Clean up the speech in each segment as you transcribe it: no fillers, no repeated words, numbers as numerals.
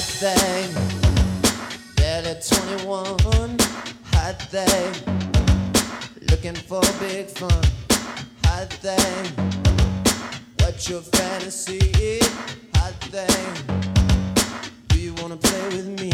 Hot thing, barely 21. Hot thing, looking for big fun. Hot thing, what's your fantasy? Hot thing, do you wanna play with me?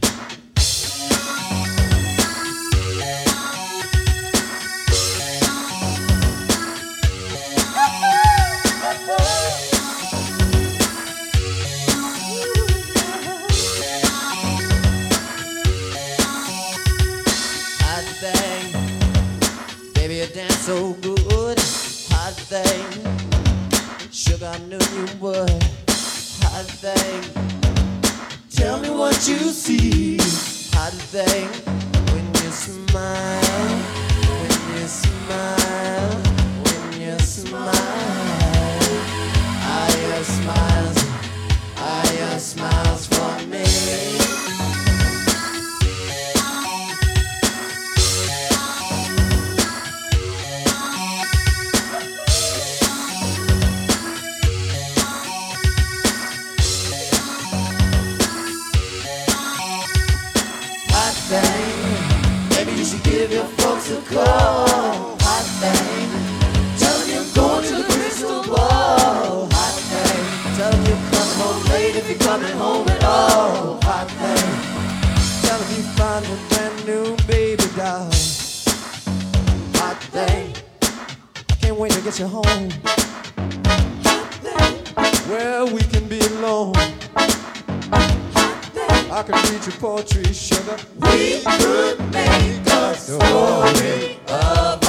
Hot thing, baby you dance so good. Hot thing, sugar I knew you would. Hot thing, tell me what you see. Hot thing, when you smile, when you smile, when you smile. Are your smiles for me? Hot thing, maybe you should give your folks a call. Hot thing, tell them you're going to the crystal ball. Hot thing, tell them you're coming home late if you're coming home at all. Hot thing, tell them you found a brand new baby doll. Hot thing, I can't wait to get you home. Hot thing, where we can be alone. I can read your poetry, sugar. We could make a story of